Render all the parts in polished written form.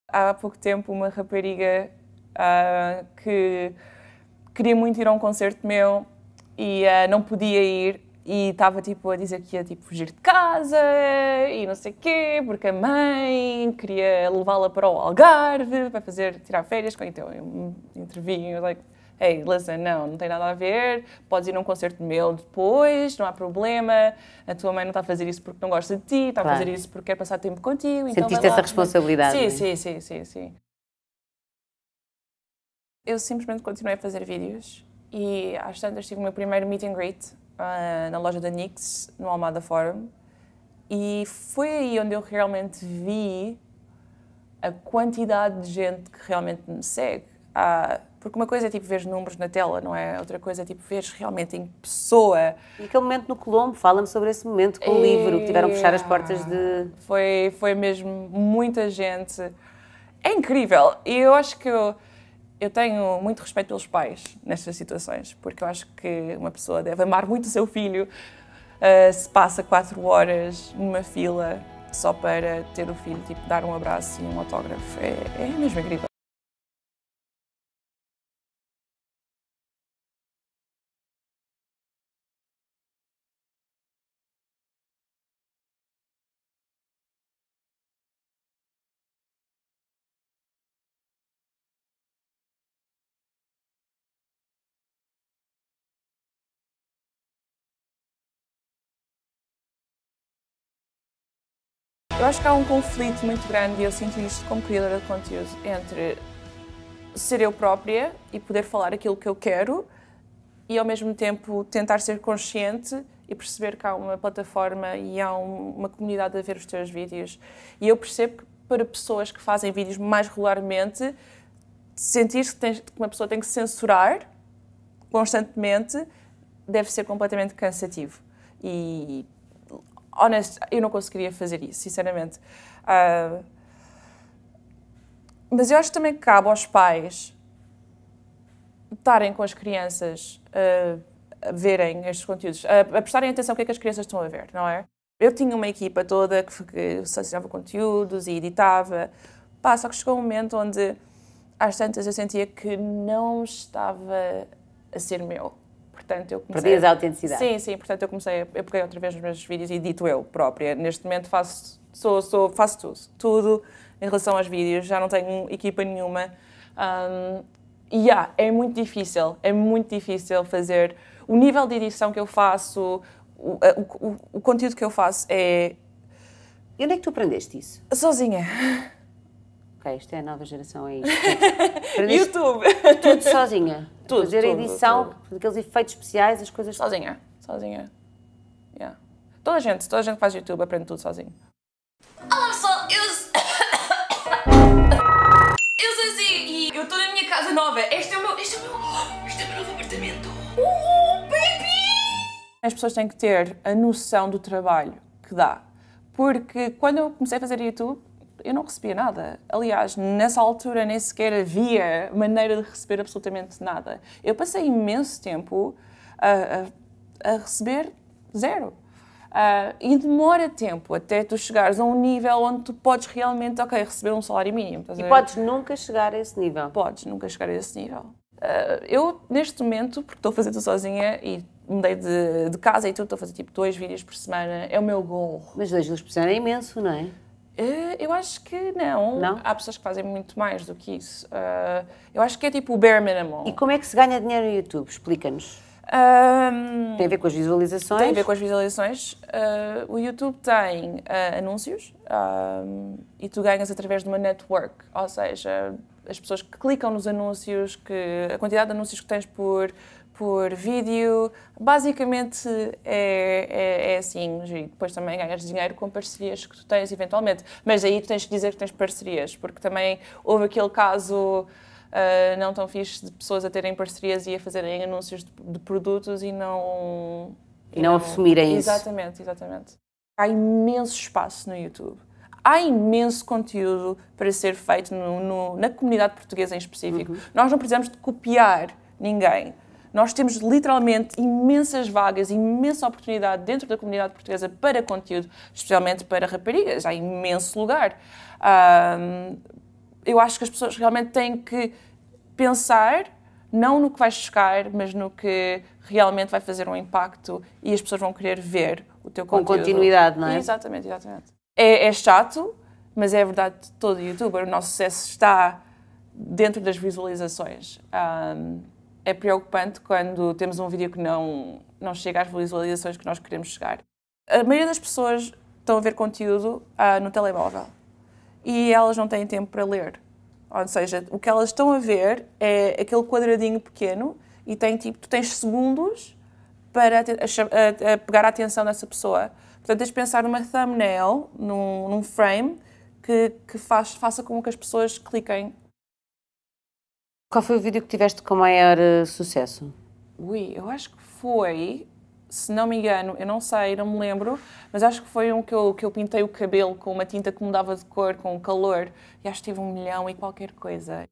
Há pouco tempo, uma rapariga que queria muito ir a um concerto meu e não podia ir e estava tipo a dizer que ia tipo fugir de casa e não sei o quê, porque a mãe queria levá-la para o Algarve para tirar férias. Então eu intervim, eu like, hey, listen, não tem nada a ver, podes ir a um concerto meu depois, não há problema, a tua mãe não está a fazer isso porque não gosta de ti, está a fazer isso porque quer passar tempo contigo. Sentiste então essa responsabilidade? Sim. Eu simplesmente continuei a fazer vídeos e às tantas tive o meu primeiro meet and greet na loja da NYX, no Almada Forum, e foi aí onde eu realmente vi a quantidade de gente que realmente me segue. Porque uma coisa é tipo ver números na tela, não é? Outra coisa é tipo ver realmente em pessoa. E aquele momento no Colombo, fala-me sobre esse momento com o livro, que tiveram que fechar as portas de... Foi mesmo muita gente. É incrível. E eu acho que eu tenho muito respeito pelos pais nestas situações, porque eu acho que uma pessoa deve amar muito o seu filho se passa 4 horas numa fila só para ter o filho tipo, dar um abraço e um autógrafo. É mesmo incrível. Eu acho que há um conflito muito grande, e eu sinto isto como criadora de conteúdo, entre ser eu própria e poder falar aquilo que eu quero e, ao mesmo tempo, tentar ser consciente e perceber que há uma plataforma e há uma comunidade a ver os teus vídeos. E eu percebo que para pessoas que fazem vídeos mais regularmente, sentir que uma pessoa tem que censurar constantemente deve ser completamente cansativo. E honesto, eu não conseguiria fazer isso, sinceramente. Mas eu acho que também cabe aos pais estarem com as crianças a verem estes conteúdos, a prestarem atenção ao que é que as crianças estão a ver, não é? Eu tinha uma equipa toda que selecionava conteúdos e editava, só que chegou um momento onde, às tantas, eu sentia que não estava a ser meu. Portanto, eu comecei... Perdias a autenticidade. Sim, portanto eu peguei outra vez nos meus vídeos e edito eu própria. Neste momento faço tudo em relação aos vídeos, já não tenho equipa nenhuma. É muito difícil fazer. O nível de edição que eu faço, o conteúdo que eu faço é... E onde é que tu aprendeste isso? Sozinha. Ok, isto é a nova geração, é isto. YouTube. Tudo sozinha. Tudo, fazer a edição, aqueles efeitos especiais, as coisas... Sozinha. Yeah. Toda a gente que faz YouTube aprende tudo sozinho. Olá pessoal, eu sou assim e eu estou na minha casa nova. Este é o meu novo apartamento. Baby! As pessoas têm que ter a noção do trabalho que dá. Porque quando eu comecei a fazer YouTube, eu não recebia nada. Aliás, nessa altura nem sequer havia maneira de receber absolutamente nada. Eu passei imenso tempo a receber zero. E demora tempo até tu chegares a um nível onde tu podes realmente, receber um salário mínimo. E podes nunca chegar a esse nível. Podes nunca chegar a esse nível. Eu, neste momento, porque estou a fazer tudo sozinha e mudei de casa e tudo, estou a fazer tipo 2 vídeos por semana, é o meu goal. Mas 2 vídeos por semana é imenso, não é? Eu acho que não. Não? Há pessoas que fazem muito mais do que isso. Eu acho que é tipo o bare minimum. E como é que se ganha dinheiro no YouTube? Explica-nos. Tem a ver com as visualizações? Tem a ver com as visualizações. O YouTube tem anúncios e tu ganhas através de uma network, ou seja, as pessoas que clicam nos anúncios, a quantidade de anúncios que tens por vídeo, basicamente é assim. E depois também ganhas dinheiro com parcerias que tu tens eventualmente. Mas aí tu tens que dizer que tens parcerias, porque também houve aquele caso não tão fixe de pessoas a terem parcerias e a fazerem anúncios de produtos e não assumirem isso. Exatamente. Há imenso espaço no YouTube. Há imenso conteúdo para ser feito na comunidade portuguesa em específico. Nós não precisamos de copiar ninguém. Nós temos literalmente imensas vagas, imensa oportunidade dentro da comunidade portuguesa para conteúdo, especialmente para raparigas. Há imenso lugar. eu acho que as pessoas realmente têm que pensar não no que vai chocar, mas no que realmente vai fazer um impacto e as pessoas vão querer ver o teu conteúdo. Com continuidade, não é? Exatamente, exatamente. É chato, mas é a verdade de todo youtuber. O nosso sucesso está dentro das visualizações. É preocupante quando temos um vídeo que não chega às visualizações que nós queremos chegar. A maioria das pessoas estão a ver conteúdo no telemóvel e elas não têm tempo para ler. Ou seja, o que elas estão a ver é aquele quadradinho pequeno e tu tens segundos para pegar a atenção dessa pessoa. Portanto, tens de pensar numa thumbnail, num frame, que faça com que as pessoas cliquem. Qual foi o vídeo que tiveste com maior sucesso? Eu acho que foi, se não me engano, eu não sei, não me lembro, mas acho que foi um que eu pintei o cabelo com uma tinta que mudava de cor, com o calor, e acho que tive 1 milhão e qualquer coisa.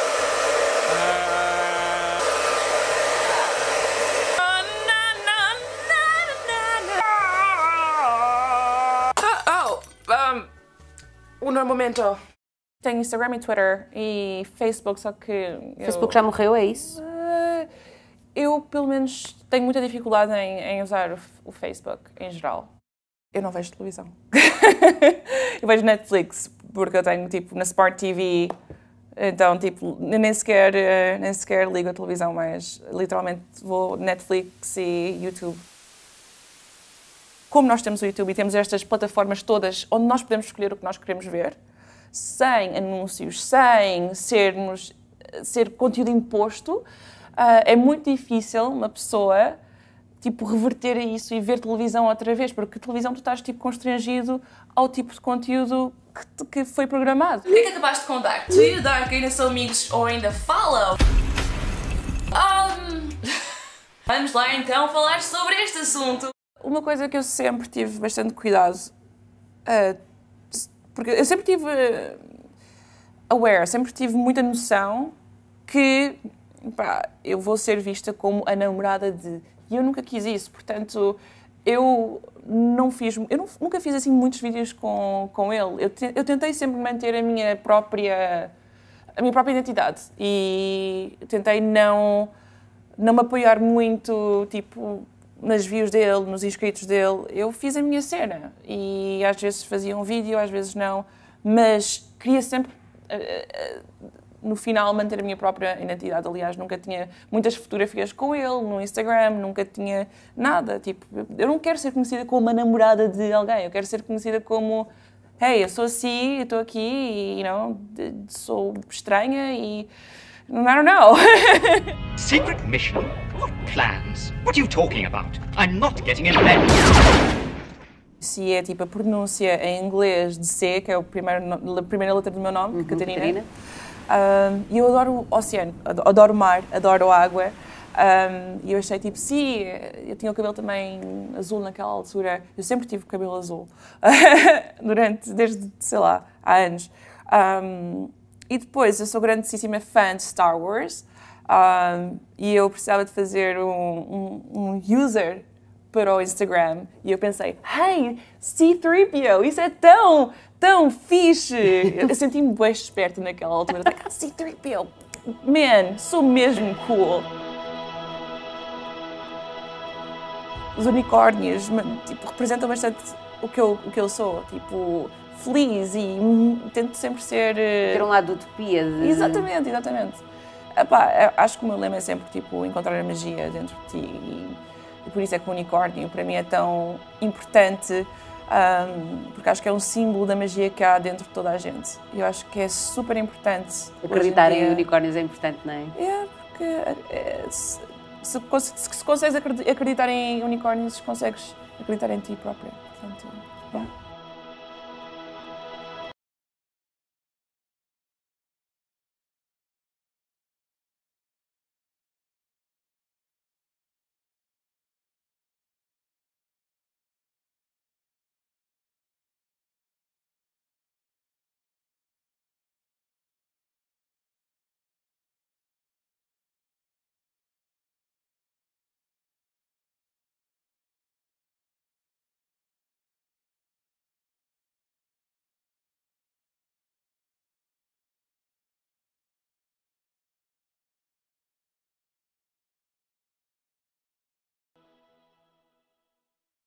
Um momento. Tenho Instagram e Twitter e Facebook, só que... Facebook já morreu, é isso? Eu, pelo menos, tenho muita dificuldade em usar o Facebook, em geral. Eu não vejo televisão. Eu vejo Netflix, porque eu tenho, tipo, na Smart TV, então, tipo, nem sequer ligo a televisão, mas literalmente vou Netflix e YouTube. Como nós temos o YouTube e temos estas plataformas todas onde nós podemos escolher o que nós queremos ver, sem anúncios, sem ser conteúdo imposto, é muito difícil uma pessoa, tipo, reverter a isso e ver televisão outra vez, porque televisão tu estás, tipo, constrangido ao tipo de conteúdo que foi programado. O que é que acabaste de contar? Tu e o Dark ainda são amigos ou ainda falam? Vamos lá então falar sobre este assunto. Uma coisa que eu sempre tive bastante cuidado, porque eu sempre tive sempre tive muita noção que eu vou ser vista como a namorada de... E eu nunca quis isso, portanto, eu nunca fiz assim muitos vídeos com ele. Eu tentei sempre manter a minha própria identidade e tentei não me apoiar muito, tipo, nas views dele, nos inscritos dele. Eu fiz a minha cena e às vezes fazia um vídeo, às vezes não, mas queria sempre, no final, manter a minha própria identidade. Aliás, nunca tinha muitas fotografias com ele no Instagram, nunca tinha nada. Tipo, eu não quero ser conhecida como uma namorada de alguém, eu quero ser conhecida como, hey, eu sou assim, eu estou aqui e, sou estranha e... I don't know. Secret mission? What plans? What are you talking about? I'm not getting in bed. Se é tipo a pronúncia em inglês de C, que é a primeira letra do meu nome, Catarina. E eu adoro o oceano, adoro o mar, adoro a água. E eu achei tipo, sim, eu tinha o cabelo também azul naquela altura. Eu sempre tive o cabelo azul, desde, sei lá, há anos. E depois, eu sou grandíssima fã de Star Wars e eu precisava de fazer um user para o Instagram e eu pensei, hey, C-3PO, isso é tão fixe! Eu senti-me bem esperta naquela altura, like, C-3PO, man, sou mesmo cool. Os unicórnios, tipo, representam bastante o que eu sou, tipo... feliz e tento sempre ser... Ter um lado de utopia. Exatamente. Acho que o meu lema é sempre tipo, encontrar a magia dentro de ti e por isso é que o unicórnio para mim é tão importante, porque acho que é um símbolo da magia que há dentro de toda a gente. E eu acho que é super importante. Acreditar em unicórnios é importante, não é? Porque se consegues acreditar em unicórnios, consegues acreditar em ti própria. Portanto,